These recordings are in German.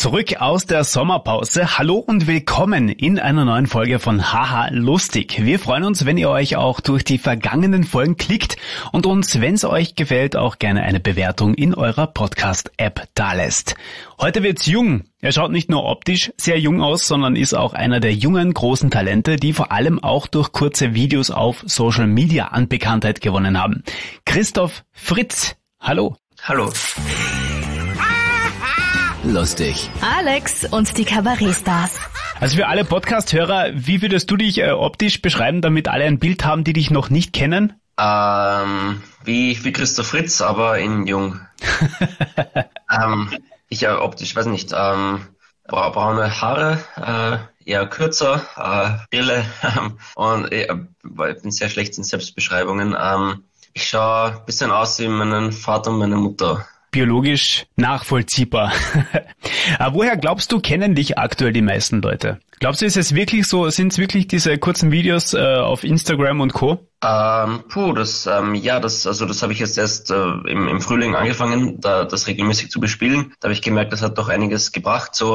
Zurück aus der Sommerpause. Hallo und willkommen in einer neuen Folge von Haha Lustig. Wir freuen uns, wenn ihr euch auch durch die vergangenen Folgen klickt und uns, wenn es euch gefällt, auch gerne eine Bewertung in eurer Podcast-App dalässt. Heute wird's jung. Er schaut nicht nur optisch sehr jung aus, sondern ist auch einer der jungen großen Talente, die vor allem auch durch kurze Videos auf Social Media an Bekanntheit gewonnen haben. Christoph Fritz. Hallo. Hallo. Lustig. Alex und die Kabarettstars. Also für alle Podcast-Hörer, wie würdest du dich optisch beschreiben, damit alle ein Bild haben, die dich noch nicht kennen? Wie Christoph Fritz, aber in jung. Ich optisch, weiß nicht, braune Haare, eher kürzer, Brille und ich bin sehr schlecht in Selbstbeschreibungen. Ich schaue ein bisschen aus wie meinen Vater und meine Mutter. Biologisch nachvollziehbar. Aber woher glaubst du, kennen dich aktuell die meisten Leute? Glaubst du, ist es wirklich so, sind es wirklich diese kurzen Videos auf Instagram und Co.? Das habe ich jetzt erst im Frühling angefangen, das regelmäßig zu bespielen. Da habe ich gemerkt, das hat doch einiges gebracht, so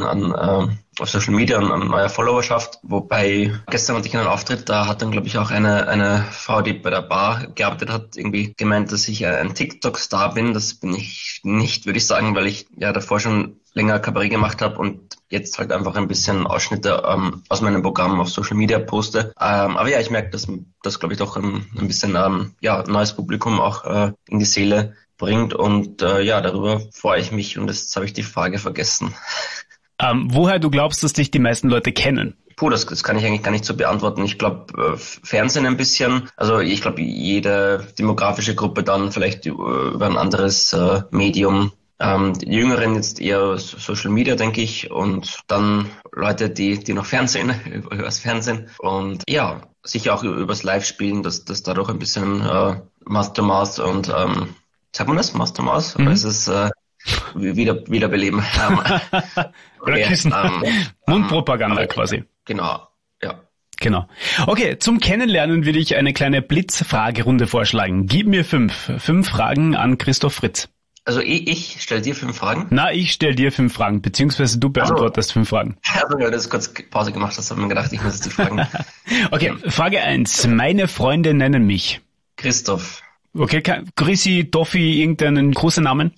an auf Social Media und an neuer Followerschaft. Wobei gestern hatte ich einen Auftritt, da hat dann, glaube ich, auch eine Frau, die bei der Bar gearbeitet hat, irgendwie gemeint, dass ich ein TikTok-Star bin. Das bin ich nicht, würde ich sagen, weil ich ja davor schon länger Kabarett gemacht habe und jetzt halt einfach ein bisschen Ausschnitte aus meinem Programm auf Social Media poste. Aber ja, ich merke, dass das, glaube ich, doch ein bisschen neues Publikum auch in die Seele bringt und darüber freue ich mich und jetzt habe ich die Frage vergessen. Woher du glaubst, dass dich die meisten Leute kennen? Das kann ich eigentlich gar nicht so beantworten. Ich glaube, Fernsehen ein bisschen. Also ich glaube, jede demografische Gruppe dann vielleicht über ein anderes Medium. Die Jüngeren jetzt eher Social Media, denke ich. Und dann Leute, die noch Fernsehen, übers Fernsehen. Und ja, sicher auch übers Live-Spielen, dass dadurch ein bisschen Mouth to Mouth und sagt man das? Mouth to Mouth? Oder ist es wiederbeleben? Oder Kissen. Mundpropaganda quasi. Genau, ja. Genau. Okay, zum Kennenlernen würde ich eine kleine Blitzfragerunde vorschlagen. Gib mir 5 Fragen an Christoph Fritz. Also ich stelle dir 5 Fragen? Na, ich stelle dir 5 Fragen, beziehungsweise du beantwortest 5 Fragen. Also, ja, das ist kurz Pause gemacht, das habe ich mir gedacht, ich muss die Fragen. Okay, Frage 1. Meine Freunde nennen mich Christoph. Okay, Chrissy, Doffi, irgendeinen großen Namen?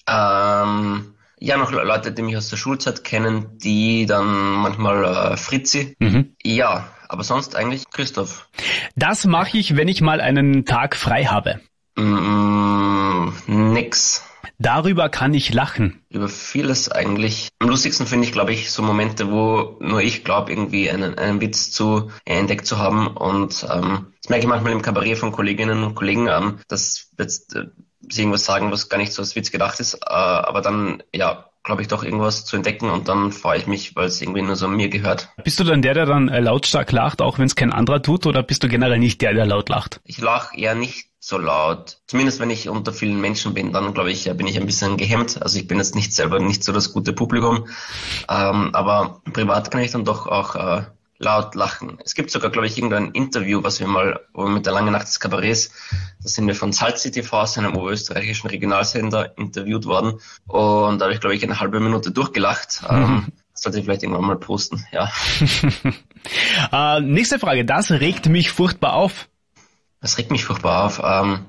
Ja, noch Leute, die mich aus der Schulzeit kennen, die dann manchmal Fritzi. Ja, aber sonst eigentlich Christoph. Das mache ich, wenn ich mal einen Tag frei habe. Nix. Darüber kann ich lachen. Über vieles eigentlich. Am lustigsten finde ich, glaube ich, so Momente, wo nur ich glaube, irgendwie einen Witz zu entdeckt zu haben. Und das merke ich manchmal im Kabarett von Kolleginnen und Kollegen, dass jetzt sie irgendwas sagen, was gar nicht so als Witz gedacht ist. Aber dann, ja, glaube ich, doch irgendwas zu entdecken und dann freue ich mich, weil es irgendwie nur so mir gehört. Bist du dann der dann lautstark lacht, auch wenn es kein anderer tut, oder bist du generell nicht der laut lacht? Ich lache eher nicht so laut. Zumindest wenn ich unter vielen Menschen bin, dann glaube ich, bin ich ein bisschen gehemmt. Also ich bin jetzt nicht selber nicht so das gute Publikum. Aber privat kann ich dann doch auch laut lachen. Es gibt sogar, glaube ich, irgendein Interview, wo wir mit der Langen Nacht des Kabarets, da sind wir von Salzi TV, einem oberösterreichischen Regionalsender, interviewt worden. Und da habe ich, glaube ich, eine halbe Minute durchgelacht. Das sollte ich vielleicht irgendwann mal posten, ja. Nächste Frage. Das regt mich furchtbar auf. Das regt mich furchtbar auf.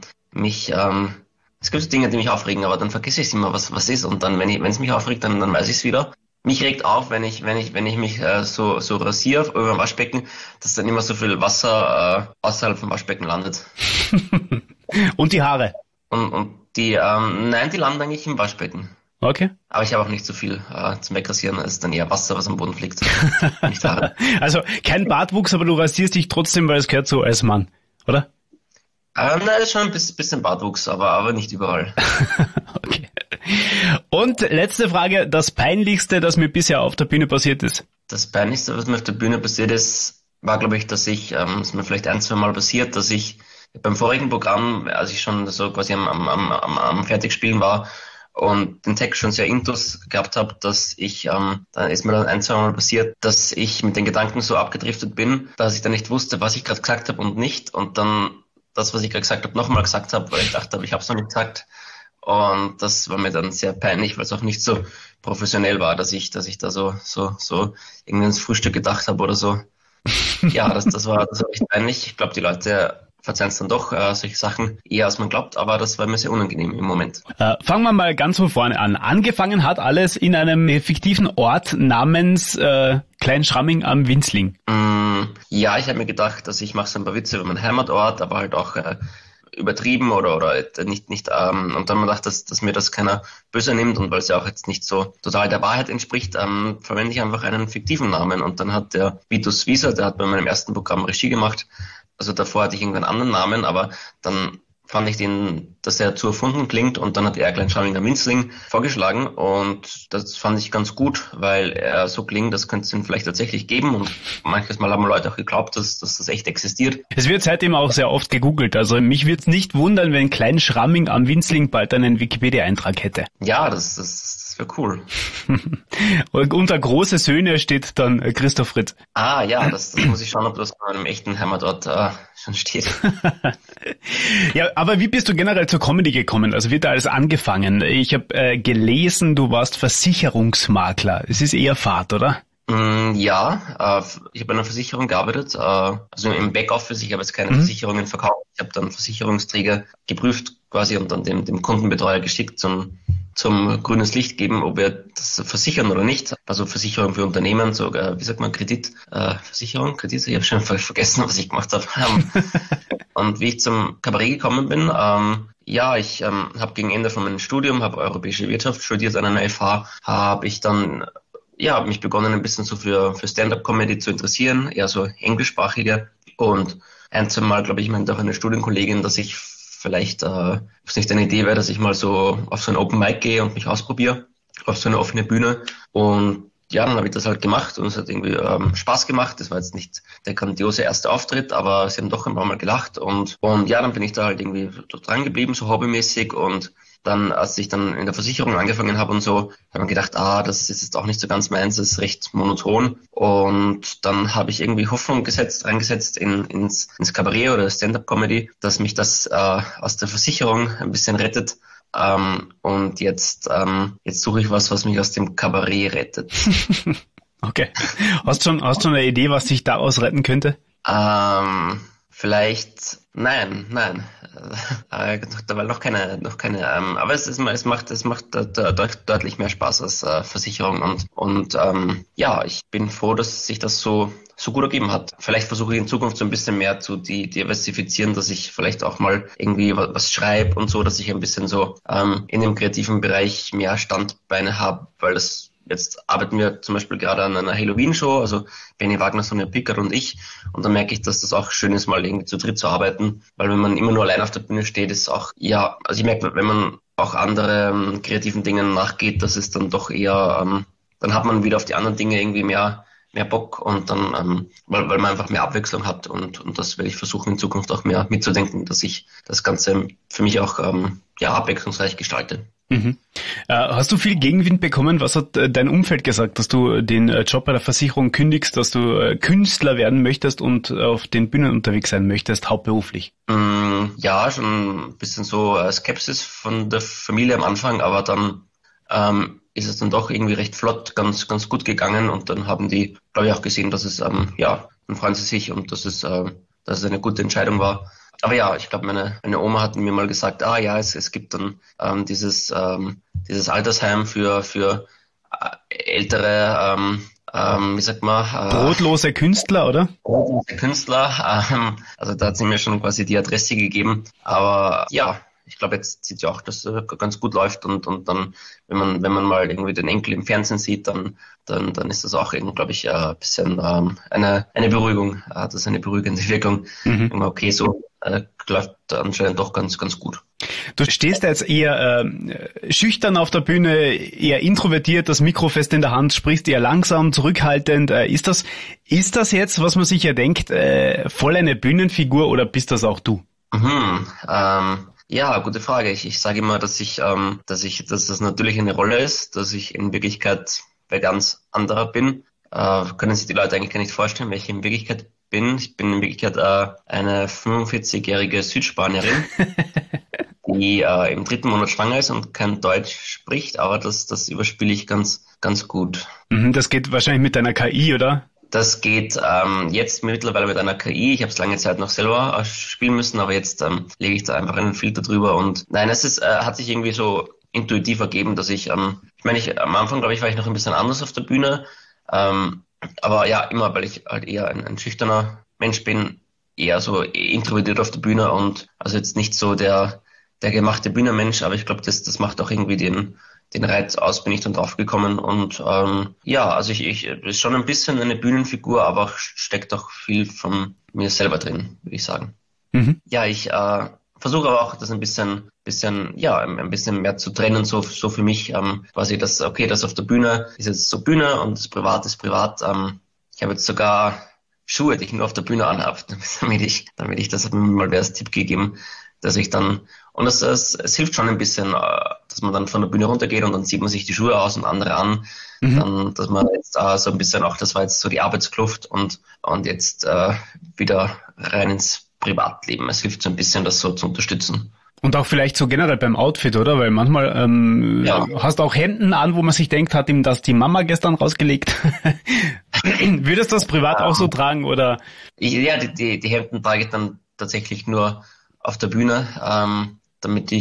Es gibt so Dinge, die mich aufregen, aber dann vergesse ich immer, was ist. Und dann, wenn es mich aufregt, dann weiß ich es wieder. Mich regt auf, wenn ich mich so rasiere über dem Waschbecken, dass dann immer so viel Wasser außerhalb vom Waschbecken landet. Und die Haare? Und die, nein, die landen eigentlich im Waschbecken. Okay. Aber ich habe auch nicht so viel zum Wegrasieren. Es ist dann eher Wasser, was am Boden fliegt. Nicht Haare. Also kein Bartwuchs, aber du rasierst dich trotzdem, weil es gehört so als Mann, oder? Nein, das ist schon ein bisschen Bartwuchs, aber nicht überall. Okay. Und letzte Frage, das Peinlichste, das mir bisher auf der Bühne passiert ist? Das Peinlichste, was mir auf der Bühne passiert ist, war, glaube ich, dass ist mir vielleicht 1-2 Mal passiert, dass ich beim vorigen Programm, als ich schon so quasi am Fertigspielen war und den Text schon sehr intus gehabt habe, dass dann ist mir dann 1-2 Mal passiert, dass ich mit den Gedanken so abgedriftet bin, dass ich dann nicht wusste, was ich gerade gesagt habe und nicht und dann das, was ich gerade gesagt habe, nochmal gesagt habe, weil ich dachte, ich habe es noch nicht gesagt Und das war mir dann sehr peinlich, weil es auch nicht so professionell war, dass ich da so irgendwie ins Frühstück gedacht habe oder so. Ja, das war echt peinlich. Ich glaube, die Leute verzeihen es dann doch, solche Sachen eher als man glaubt, aber das war mir sehr unangenehm im Moment. Fangen wir mal ganz von vorne an. Angefangen hat alles in einem fiktiven Ort namens Kleinschramming am Winzling. Ja, ich habe mir gedacht, dass ich mache so ein paar Witze über meinen Heimatort, aber halt auch übertrieben oder nicht und dann habe ich mir gedacht, dass mir das keiner böse nimmt und weil es ja auch jetzt nicht so total der Wahrheit entspricht, verwende ich einfach einen fiktiven Namen und dann hat der Vitus Wieser, der hat bei meinem ersten Programm Regie gemacht, also davor hatte ich irgendeinen anderen Namen, aber dann fand ich dass er zu erfunden klingt und dann hat er Kleinschramming am Winzling vorgeschlagen und das fand ich ganz gut, weil er so klingt, das könnte es ihn vielleicht tatsächlich geben und manches Mal haben Leute auch geglaubt, dass das echt existiert. Es wird seitdem auch sehr oft gegoogelt, also mich würde es nicht wundern, wenn Kleinschramming am Winzling bald einen Wikipedia-Eintrag hätte. Ja, das wäre cool. Und unter große Söhne steht dann Christoph Fritz. Ah ja, das muss ich schauen, ob das bei einem echten Heimatort schon steht. Ja, aber wie bist du generell zur Comedy gekommen? Also wird da alles angefangen? Ich habe gelesen, du warst Versicherungsmakler. Es ist eher Fahrt, oder? Ja, ich habe bei einer Versicherung gearbeitet, also im Backoffice. Ich habe jetzt keine Versicherungen verkauft. Ich habe dann Versicherungsträger geprüft quasi und dann dem Kundenbetreuer geschickt zum grünes Licht geben, ob wir das versichern oder nicht. Also Versicherung für Unternehmen, so wie sagt man, Versicherung, Kredit, ich habe schon vergessen, was ich gemacht habe. Und wie ich zum Kabarett gekommen bin, ja, ich habe gegen Ende von meinem Studium, habe europäische Wirtschaft studiert an einer FH, habe ich dann mich begonnen ein bisschen so für Stand-up-Comedy zu interessieren, eher so englischsprachige. Und ein, zwei Mal, glaube ich, meinte auch eine Studienkollegin, dass ich vielleicht, ob es nicht eine Idee wäre, dass ich mal so auf so ein Open Mic gehe und mich ausprobiere, auf so eine offene Bühne. Und ja, dann habe ich das halt gemacht und es hat irgendwie Spaß gemacht. Das war jetzt nicht der grandiose erste Auftritt, aber sie haben doch ein paar Mal gelacht. Und ja, dann bin ich da halt irgendwie dran geblieben, so hobbymäßig. Und dann, als ich dann in der Versicherung angefangen habe und so, habe ich mir gedacht, das ist jetzt auch nicht so ganz meins, das ist recht monoton. Und dann habe ich irgendwie Hoffnung reingesetzt ins Kabarett oder Stand-up-Comedy, dass mich das aus der Versicherung ein bisschen rettet. Und jetzt suche ich was mich aus dem Kabarett rettet. Okay. Hast schon eine Idee, was dich daraus retten könnte? Vielleicht, nein, weil noch keine, aber es macht deutlich mehr Spaß als Versicherung und ja, ich bin froh, dass sich das so gut ergeben hat. Vielleicht versuche ich in Zukunft so ein bisschen mehr zu diversifizieren, dass ich vielleicht auch mal irgendwie was schreibe und so, dass ich ein bisschen so in dem kreativen Bereich mehr Standbeine habe, weil jetzt arbeiten wir zum Beispiel gerade an einer Halloween-Show, also Benny Wagner, Sonja Pickert und ich. Und da merke ich, dass das auch schön ist, mal irgendwie zu dritt zu arbeiten. Weil wenn man immer nur allein auf der Bühne steht, ist auch, ja, also ich merke, wenn man auch andere kreativen Dingen nachgeht, das ist dann doch eher, dann hat man wieder auf die anderen Dinge irgendwie mehr Bock und dann, weil man einfach mehr Abwechslung hat und das werde ich versuchen in Zukunft auch mehr mitzudenken, dass ich das Ganze für mich auch abwechslungsreich gestalte. Mhm. Hast du viel Gegenwind bekommen? Was hat dein Umfeld gesagt, dass du den Job bei der Versicherung kündigst, dass du Künstler werden möchtest und auf den Bühnen unterwegs sein möchtest, hauptberuflich? Ja, schon ein bisschen so Skepsis von der Familie am Anfang, aber dann ist es dann doch irgendwie recht flott, ganz gut gegangen und dann haben die, glaube ich, auch gesehen, dass es, dann freuen sie sich und dass es eine gute Entscheidung war. Aber ja, ich glaube, meine Oma hat mir mal gesagt, es gibt dann dieses Altersheim für ältere, wie sagt man? Brotlose Künstler, oder? Brotlose Künstler. Also da hat sie mir schon quasi die Adresse gegeben. Aber ja, ich glaube, jetzt sieht ja auch, dass es ganz gut läuft und dann, wenn man mal irgendwie den Enkel im Fernsehen sieht, dann ist das auch irgendwie, glaube ich, ein bisschen eine Beruhigung. Das ist eine beruhigende Wirkung. Okay, so läuft anscheinend doch ganz gut. Du stehst jetzt eher schüchtern auf der Bühne, eher introvertiert, das Mikro fest in der Hand, sprichst eher langsam, zurückhaltend. Ist das jetzt, was man sich ja denkt, voll eine Bühnenfigur oder bist das auch du? Ja, gute Frage. Ich sage immer, dass das natürlich eine Rolle ist, dass ich in Wirklichkeit wer ganz anderer bin. Können sich die Leute eigentlich gar nicht vorstellen, welche ich in Wirklichkeit bin. Ich bin in Wirklichkeit eine 45-jährige Südspanierin, die im 3. Monat schwanger ist und kein Deutsch spricht, aber das überspiele ich ganz gut. Das geht wahrscheinlich mit deiner KI, oder? Das geht jetzt mittlerweile mit einer KI. Ich habe es lange Zeit noch selber spielen müssen, aber jetzt lege ich da einfach einen Filter drüber. Und nein, es ist hat sich irgendwie so intuitiv ergeben, dass ich am Anfang, glaube ich, war ich noch ein bisschen anders auf der Bühne. Aber ja, immer, weil ich halt eher ein schüchterner Mensch bin, eher so introvertiert auf der Bühne und also jetzt nicht so der gemachte Bühnenmensch, aber ich glaube, das macht auch irgendwie den Reiz aus, bin ich dann drauf gekommen und also ich ist schon ein bisschen eine Bühnenfigur, aber steckt auch viel von mir selber drin, würde ich sagen. Ja, ich versuche aber auch das ein bisschen mehr zu trennen, so für mich, quasi das auf der Bühne ist jetzt so Bühne und das Privat ist privat. Ich habe jetzt sogar Schuhe, die ich nur auf der Bühne anhabe, damit ich das hat mir mal wer als Tipp gegeben, dass ich dann, und es hilft schon ein bisschen, dass man dann von der Bühne runtergeht und dann zieht man sich die Schuhe aus und andere an, dann, dass man jetzt so ein bisschen auch, das war jetzt so die Arbeitskluft und jetzt wieder rein ins Privatleben. Es hilft so ein bisschen, das so zu unterstützen. Und auch vielleicht so generell beim Outfit, oder? Weil manchmal hast du auch Hemden an, wo man sich denkt, hat ihm das die Mama gestern rausgelegt? Würdest du das privat auch so tragen, oder? Ja, die Hemden trage ich dann tatsächlich nur auf der Bühne, damit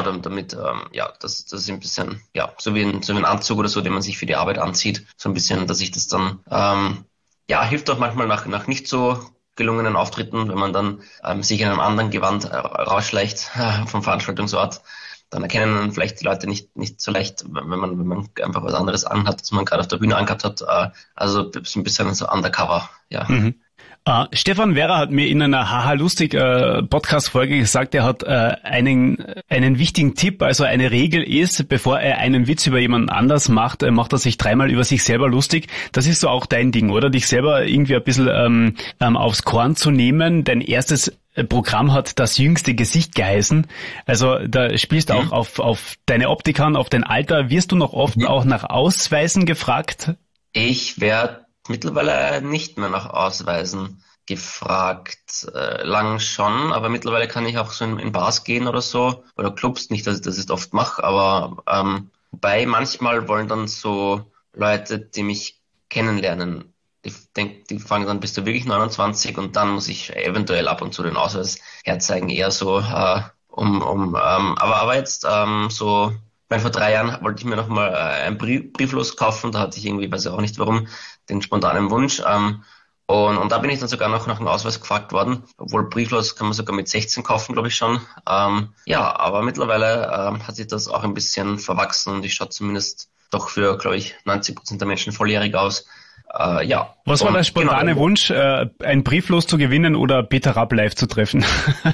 das ist ein bisschen, so wie ein Anzug oder so, den man sich für die Arbeit anzieht, so ein bisschen, dass ich das dann, hilft auch manchmal nach nicht so gelungenen Auftritten, wenn man dann sich in einem anderen Gewand rausschleicht vom Veranstaltungsort, dann erkennen dann vielleicht die Leute nicht so leicht, wenn man einfach was anderes anhat, das man gerade auf der Bühne angehabt hat. Also so ein bisschen so undercover, ja. Stefan Werra hat mir in einer Haha Lustig Podcast-Folge gesagt, er hat einen wichtigen Tipp, also eine Regel ist, bevor er einen Witz über jemanden anders macht, macht er sich 3-mal über sich selber lustig. Das ist so auch dein Ding, oder? Dich selber irgendwie ein bisschen aufs Korn zu nehmen. Dein erstes Programm hat das jüngste Gesicht geheißen. Also da spielst du auch auf deine Optik an, auf dein Alter. Wirst du noch oft auch nach Ausweisen gefragt? Ich werde mittlerweile nicht mehr nach Ausweisen gefragt, lang schon, aber mittlerweile kann ich auch so in Bars gehen oder so, oder Clubs, nicht, dass ich das jetzt oft mache, aber wobei manchmal wollen dann so Leute, die mich kennenlernen, ich denke, die fragen dann, bist du wirklich 29? Und dann muss ich eventuell ab und zu den Ausweis herzeigen, eher so, aber jetzt so, vor 3 Jahren wollte ich mir nochmal ein Brieflos kaufen, da hatte ich irgendwie, weiß ich auch nicht warum, den spontanen Wunsch. Und da bin ich dann sogar noch nach dem Ausweis gefragt worden, obwohl Brieflos kann man sogar mit 16 kaufen, glaube ich schon. Aber mittlerweile hat sich das auch ein bisschen verwachsen und ich schaue zumindest doch für, glaube ich, 90% der Menschen volljährig aus. Was war der spontane Wunsch, ein Brieflos zu gewinnen oder Peter Rapp live zu treffen?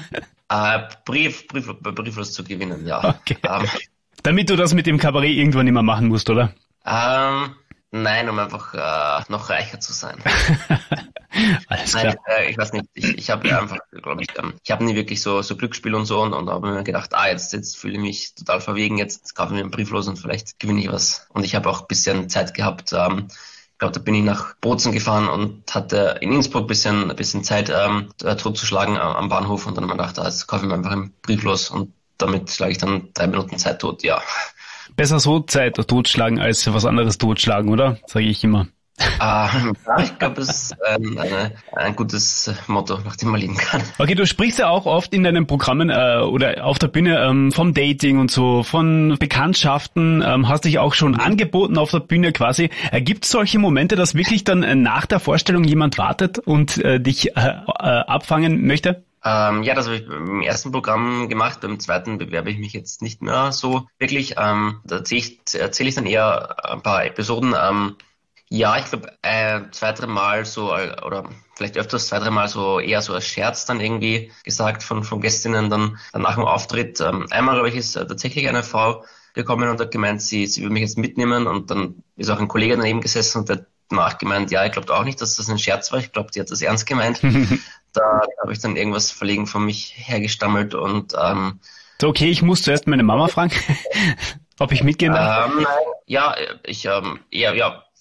Brieflos zu gewinnen, ja. Okay. Damit du das mit dem Kabarett irgendwann nicht mehr machen musst, oder? Nein, um einfach noch reicher zu sein. Alles klar. Nein, ich weiß nicht, ich habe einfach, glaube ich, ich habe nie wirklich so Glücksspiel und so und habe mir gedacht, jetzt fühle ich mich total verwegen, jetzt kaufe ich mir einen Brieflos und vielleicht gewinne ich was. Und ich habe auch ein bisschen Zeit gehabt, ich glaube, da bin ich nach Bozen gefahren und hatte in Innsbruck ein bisschen Zeit totzuschlagen am Bahnhof und dann habe ich mir gedacht, jetzt kaufe ich mir einfach einen Brieflos und damit schlage ich dann 3 Minuten Zeit tot, ja. Besser so Zeit totschlagen, als was anderes totschlagen, oder? Sage ich immer. Ich glaube, das ist ein gutes Motto, nach dem man leben kann. Okay, du sprichst ja auch oft in deinen Programmen oder auf der Bühne vom Dating und so, von Bekanntschaften, hast dich auch schon angeboten auf der Bühne quasi. Gibt es solche Momente, dass wirklich dann nach der Vorstellung jemand wartet und dich abfangen möchte? Das habe ich im ersten Programm gemacht, beim zweiten bewerbe ich mich jetzt nicht mehr so wirklich. Da erzähle ich dann eher ein paar Episoden. Ich glaube 2-3 Mal so, oder vielleicht öfters 2-3 Mal so eher so als Scherz dann irgendwie gesagt von Gästinnen dann nach dem Auftritt. Einmal, glaube ich, ist tatsächlich eine Frau gekommen und hat gemeint, sie würde mich jetzt mitnehmen und dann ist auch ein Kollege daneben gesessen und der hat danach gemeint, ich glaube auch nicht, dass das ein Scherz war, ich glaube, die hat das ernst gemeint. Da habe ich dann irgendwas verlegen von mich hergestammelt und so, okay, ich muss zuerst meine Mama fragen, ob ich mitgehen darf. Nein,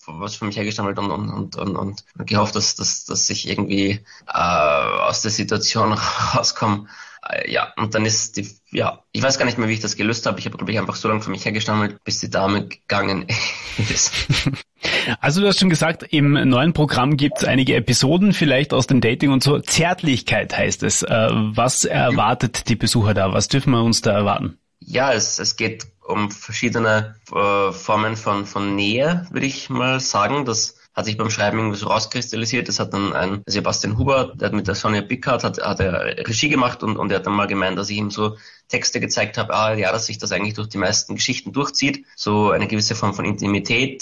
was für mich hergestellt und gehofft, dass ich irgendwie aus der Situation rauskomme. Ja, und dann ist ich weiß gar nicht mehr, wie ich das gelöst habe. Ich habe, glaube ich, einfach so lange für mich hergestammelt, bis die Dame gegangen ist. Also du hast schon gesagt, im neuen Programm gibt es einige Episoden, vielleicht aus dem Dating und so. Zärtlichkeit heißt es. Was erwartet die Besucher da? Was dürfen wir uns da erwarten? Ja, es geht um verschiedene Formen von Nähe, würde ich mal sagen. Das hat sich beim Schreiben irgendwie so rauskristallisiert. Das hat dann ein Sebastian Huber, der hat mit der Sonja Bickhardt hat er Regie gemacht und er hat dann mal gemeint, dass ich ihm so Texte gezeigt habe, dass sich das eigentlich durch die meisten Geschichten durchzieht. So eine gewisse Form von Intimität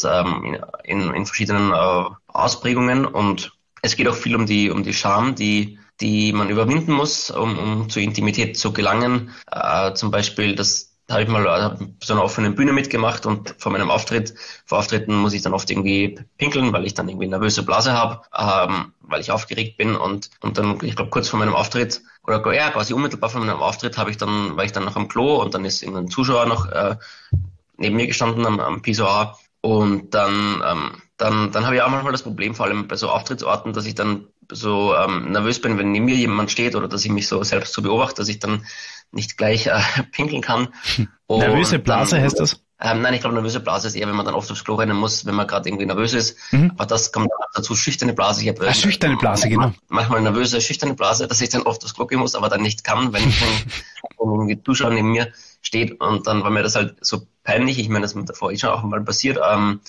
in verschiedenen Ausprägungen. Und es geht auch viel um die Scham, die man überwinden muss, um zur Intimität zu gelangen. Zum Beispiel, das habe ich mal so einer offenen Bühne mitgemacht und vor Auftritten muss ich dann oft irgendwie pinkeln, weil ich dann irgendwie nervöse Blase habe, weil ich aufgeregt bin und dann, ich glaube, kurz vor meinem Auftritt oder quasi unmittelbar vor meinem Auftritt war ich dann noch am Klo und dann ist irgendein Zuschauer noch neben mir gestanden am Pissoir und dann habe ich auch manchmal das Problem, vor allem bei so Auftrittsorten, dass ich dann so nervös bin, wenn neben mir jemand steht oder dass ich mich so selbst so beobachte, dass ich dann nicht gleich pinkeln kann. Und nervöse Blase heißt das? Nein, ich glaube, nervöse Blase ist eher, wenn man dann oft aufs Klo rennen muss, wenn man gerade irgendwie nervös ist. Aber das kommt dann dazu, schüchterne Blase. Schüchterne Blase, genau. Manchmal nervöse, schüchterne Blase, dass ich dann oft aufs Klo gehen muss, aber dann nicht kann, wenn irgendwie Zuschauer neben mir steht. Und dann war mir das halt so peinlich. Ich meine, das ist mir davor schon auch mal passiert.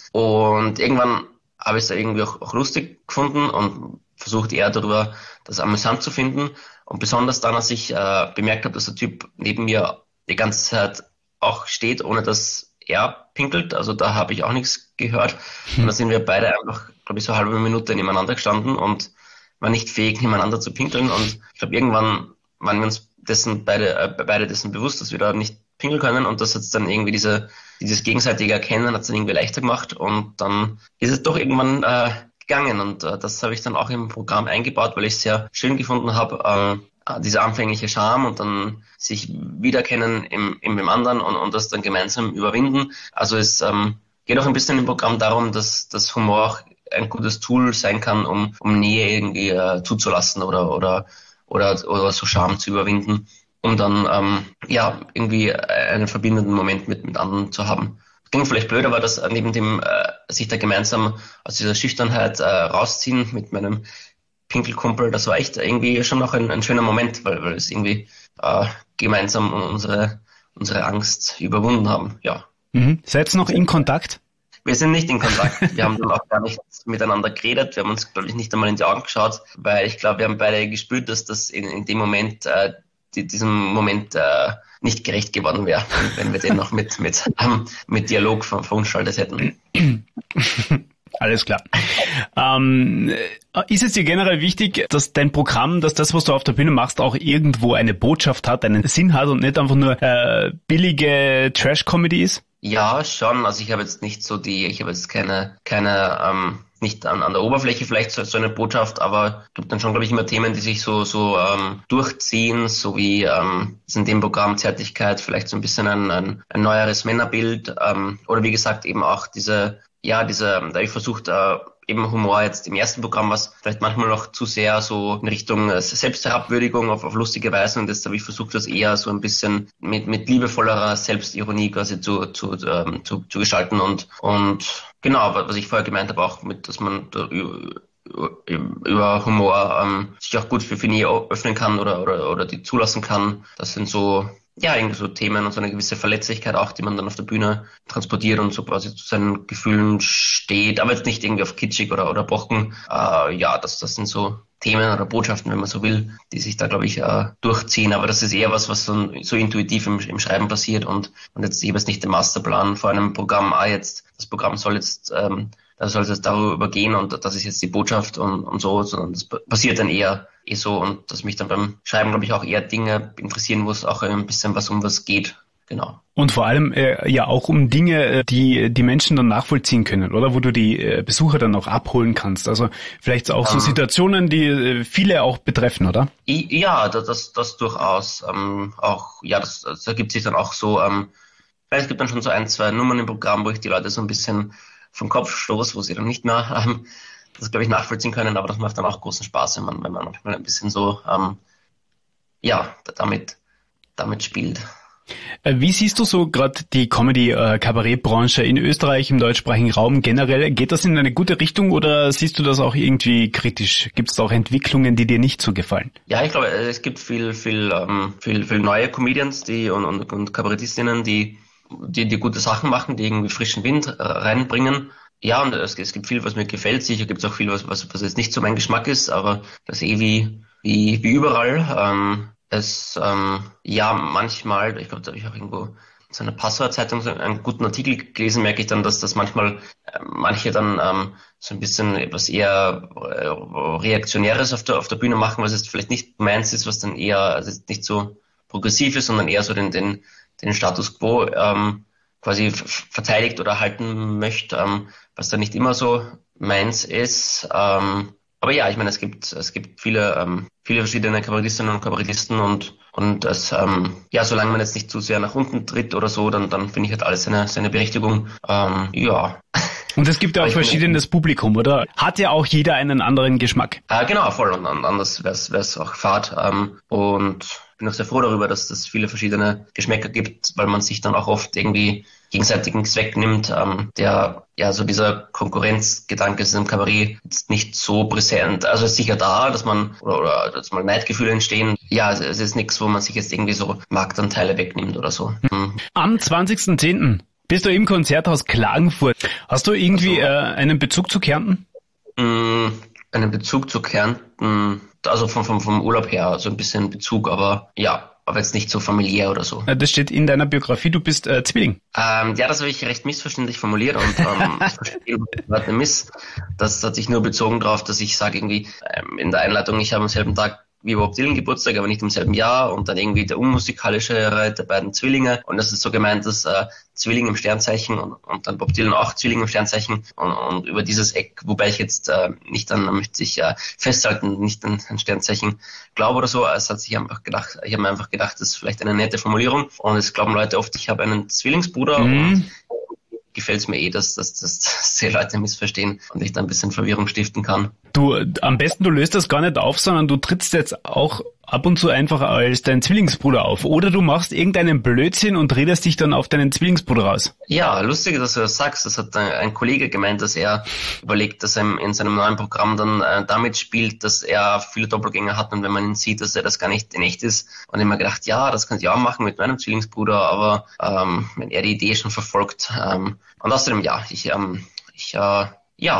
Und irgendwann habe ich es da irgendwie auch lustig gefunden und versucht eher darüber, das amüsant zu finden. Und besonders dann, als ich bemerkt habe, dass der Typ neben mir die ganze Zeit auch steht, ohne dass er pinkelt. Also da habe ich auch nichts gehört. Und da sind wir beide einfach, glaube ich, so eine halbe Minute nebeneinander gestanden und waren nicht fähig, nebeneinander zu pinkeln. Und ich glaube, irgendwann waren wir uns beide dessen bewusst, dass wir da nicht pinkeln können. Und das hat dann irgendwie dieses gegenseitige Erkennen hat es dann irgendwie leichter gemacht. Und dann ist es doch irgendwann gegangen. Und das habe ich dann auch im Programm eingebaut, weil ich es sehr schön gefunden habe, diese anfängliche Scham und dann sich wiedererkennen in dem anderen und das dann gemeinsam überwinden. Also es geht auch ein bisschen im Programm darum, dass das Humor auch ein gutes Tool sein kann, um Nähe irgendwie zuzulassen oder so Scham zu überwinden, um dann irgendwie einen verbindenden Moment mit anderen zu haben. Klingt vielleicht blöd, aber das neben dem sich da gemeinsam aus dieser Schüchternheit rausziehen mit meinem Pinkelkumpel, das war echt irgendwie schon noch ein schöner Moment, weil es irgendwie gemeinsam unsere Angst überwunden haben. Ja. Seid ihr noch in Kontakt? Wir sind nicht in Kontakt. Wir haben dann auch gar nicht miteinander geredet. Wir haben uns, glaube ich, nicht einmal in die Augen geschaut, weil ich glaube, wir haben beide gespürt, dass das in dem Moment, diesem Moment nicht gerecht geworden wäre, wenn wir den noch mit Dialog verunstaltet hätten. Alles klar. Ist es dir generell wichtig, dass dein Programm, dass das, was du auf der Bühne machst, auch irgendwo eine Botschaft hat, einen Sinn hat und nicht einfach nur billige Trash-Comedy ist? Ja, schon. Also ich habe jetzt nicht keine nicht an der Oberfläche vielleicht so eine Botschaft, aber es gibt dann schon, glaube ich, immer Themen, die sich so durchziehen, so wie ist in dem Programm Zärtlichkeit, vielleicht so ein bisschen ein neueres Männerbild oder wie gesagt eben auch da habe ich versucht, eben Humor jetzt im ersten Programm, was vielleicht manchmal noch zu sehr so in Richtung Selbstherabwürdigung auf lustige Weise und jetzt habe ich versucht, das eher so ein bisschen mit liebevollerer Selbstironie quasi zu gestalten und genau, was ich vorher gemeint habe, auch dass man über Humor sich auch gut für Nähe öffnen kann oder die zulassen kann. Das sind so irgendwie so Themen und so eine gewisse Verletzlichkeit auch, die man dann auf der Bühne transportiert und so quasi zu seinen Gefühlen steht, aber jetzt nicht irgendwie auf kitschig oder bocken. Das sind so Themen oder Botschaften, wenn man so will, die sich da, glaube ich, durchziehen. Aber das ist eher was so intuitiv im Schreiben passiert und jetzt ich habe jetzt nicht den Masterplan vor einem Programm, das Programm soll jetzt da soll es darüber gehen und das ist jetzt die Botschaft und so, sondern das passiert dann eher so und dass mich dann beim Schreiben, glaube ich, auch eher Dinge interessieren, wo es auch ein bisschen um was geht. Genau. Und vor allem auch um Dinge, die die Menschen dann nachvollziehen können, oder? Wo du die Besucher dann auch abholen kannst. Also vielleicht auch so Situationen, die viele auch betreffen, oder? Ja, das durchaus. Das ergibt sich dann auch so. Es gibt dann schon so 1, 2 Nummern im Programm, wo ich die Leute so ein bisschen vom Kopfstoß, wo sie dann nicht mehr das, glaube ich, nachvollziehen können, aber das macht dann auch großen Spaß, wenn man manchmal ein bisschen so damit spielt. Wie siehst du so gerade die Comedy-Kabarett-Branche in Österreich, im deutschsprachigen Raum generell? Geht das in eine gute Richtung oder siehst du das auch irgendwie kritisch? Gibt es auch Entwicklungen, die dir nicht so gefallen? Ja, ich glaube, es gibt viel neue Comedians und Kabarettistinnen, die gute Sachen machen, die irgendwie frischen Wind reinbringen. Ja, und es gibt viel, was mir gefällt. Sicher gibt es auch viel, was jetzt nicht so mein Geschmack ist, aber das wie überall. Manchmal, ich glaube, da habe ich auch irgendwo in so einer Passauer Zeitung so einen guten Artikel gelesen, merke ich dann, dass das manchmal manche dann so ein bisschen etwas eher Reaktionäres auf der Bühne machen, was jetzt vielleicht nicht meins ist, was dann eher, also nicht so progressiv ist, sondern eher so den Status quo quasi verteidigt oder halten möchte, was dann nicht immer so meins ist. Aber ja, ich meine, es gibt viele verschiedene Kabarettistinnen und Kabarettisten und das, solange man jetzt nicht zu sehr nach unten tritt oder so, dann finde ich, hat alles seine Berechtigung. Ja. Und es gibt ja auch verschiedenes Publikum, oder? Hat ja auch jeder einen anderen Geschmack. Genau, voll. Und anders wär's auch fad. Und bin auch sehr froh darüber, dass es viele verschiedene Geschmäcker gibt, weil man sich dann auch oft irgendwie gegenseitigen Zweck nimmt, der, ja, so dieser Konkurrenzgedanke ist im Kabarett jetzt nicht so präsent. Also ist sicher da, dass man, oder dass mal Neidgefühle entstehen. Ja, es ist nichts, wo man sich jetzt irgendwie so Marktanteile wegnimmt oder so. Am 20.10. bist du im Konzerthaus Klagenfurt. Hast du irgendwie einen Bezug zu Kärnten? Einen Bezug zu Kärnten, also vom Urlaub her, so ein bisschen Bezug, aber jetzt nicht so familiär oder so. Das steht in deiner Biografie, du bist Zwilling. Das habe ich recht missverständlich formuliert und ich verstehe Miss. Das hat sich nur bezogen darauf, dass ich sage irgendwie in der Einleitung, ich habe am selben Tag wie Bob Dylan Geburtstag, aber nicht im selben Jahr und dann irgendwie der unmusikalischere der beiden Zwillinge und das ist so gemeint, dass Zwilling im Sternzeichen und dann Bob Dylan auch Zwilling im Sternzeichen und über dieses Eck, wobei ich jetzt nicht dann möchte ich festhalten, nicht an ein Sternzeichen glaube oder so, es hat sich einfach gedacht, ich habe mir einfach gedacht, das ist vielleicht eine nette Formulierung und es glauben Leute oft, ich habe einen Zwillingsbruder und gefällt es mir dass die Leute missverstehen und ich da ein bisschen Verwirrung stiften kann. Du, am besten du löst das gar nicht auf, sondern du trittst jetzt auch ab und zu einfach als dein Zwillingsbruder auf. Oder du machst irgendeinen Blödsinn und redest dich dann auf deinen Zwillingsbruder raus. Ja, lustig, dass du das sagst. Das hat ein Kollege gemeint, dass er überlegt, dass er in seinem neuen Programm dann damit spielt, dass er viele Doppelgänger hat und wenn man ihn sieht, dass er das gar nicht in echt ist. Und ich habe mir gedacht, ja, das könnte ich auch machen mit meinem Zwillingsbruder, aber wenn er die Idee schon verfolgt. Und außerdem, jetzt habe ich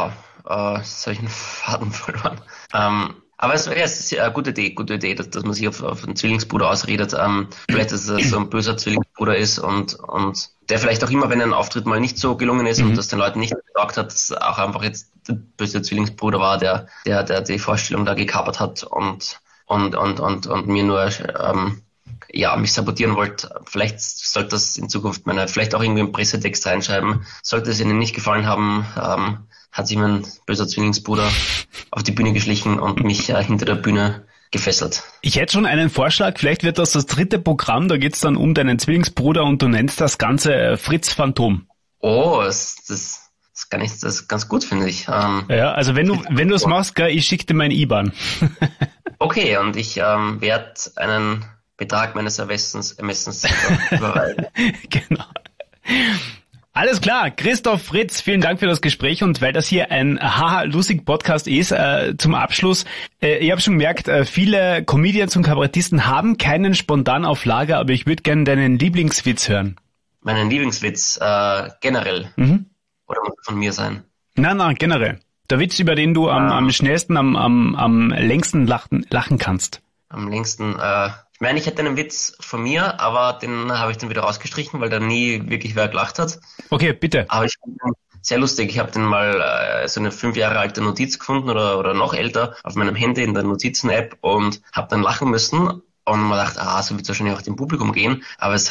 einen Faden verloren. Aber es ist eine gute Idee, dass man sich auf einen Zwillingsbruder ausredet. Vielleicht, dass es so ein böser Zwillingsbruder ist und der vielleicht auch immer, wenn ein Auftritt mal nicht so gelungen ist und das den Leuten nicht gesagt hat, dass auch einfach jetzt der böse Zwillingsbruder war, der die Vorstellung da gekapert hat und mir nur mich sabotieren wollte. Vielleicht sollte das in Zukunft vielleicht auch irgendwie im Pressetext reinschreiben. Sollte es Ihnen nicht gefallen haben, hat sich mein böser Zwillingsbruder auf die Bühne geschlichen und mich hinter der Bühne gefesselt. Ich hätte schon einen Vorschlag, vielleicht wird das 3. Programm, da geht's dann um deinen Zwillingsbruder und du nennst das Ganze Fritz Phantom. Oh, das ist ganz gut, finde ich. Ja, also wenn du es machst, gell, ich schicke dir mein IBAN. Okay, und ich werde einen Betrag meines Ermessens überweisen. Genau. Alles klar, Christoph Fritz, vielen Dank für das Gespräch und weil das hier ein Haha-Lustig-Podcast ist, zum Abschluss, ich habe schon gemerkt, viele Comedians und Kabarettisten haben keinen spontan auf Lager, aber ich würde gerne deinen Lieblingswitz hören. Meinen Lieblingswitz generell? Oder muss von mir sein? Nein, generell. Der Witz, über den du am schnellsten, am längsten lachen kannst. Am längsten, ich meine, ich hätte einen Witz von mir, aber den habe ich dann wieder rausgestrichen, weil da nie wirklich wer gelacht hat. Okay, bitte. Aber ich finde den sehr lustig. Ich habe den mal so eine 5 Jahre alte Notiz gefunden oder noch älter auf meinem Handy in der Notizen-App und habe dann lachen müssen und man dachte, so wird es wahrscheinlich auch dem Publikum gehen, aber es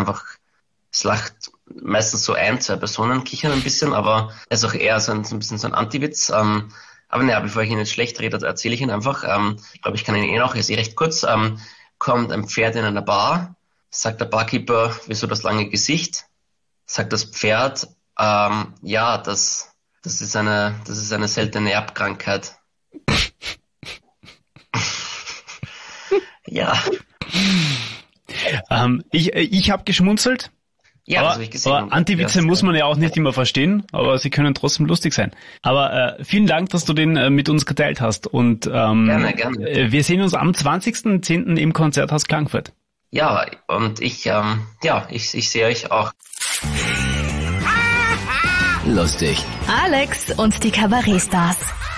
lacht meistens so 1-2 Personen, kichern ein bisschen, aber es ist auch eher so ein bisschen so ein Anti-Witz. Aber naja, bevor ich ihn jetzt schlecht rede, erzähle ich ihn einfach. Ich glaube, ich kann ihn noch, er ist recht kurz. Kommt ein Pferd in einer Bar, sagt der Barkeeper, wieso das lange Gesicht? Sagt das Pferd, das Das ist eine seltene Erbkrankheit. Ja. Ich habe geschmunzelt. Ja, das habe ich gesehen. Aber Anti-Witze muss man ja auch nicht immer verstehen, aber sie können trotzdem lustig sein. Aber vielen Dank, dass du den mit uns geteilt hast. Und gerne. Wir sehen uns am 20.10. im Konzerthaus Klagenfurt. Ja, und ich sehe euch auch. Lustig. Alex und die Kabarettstars.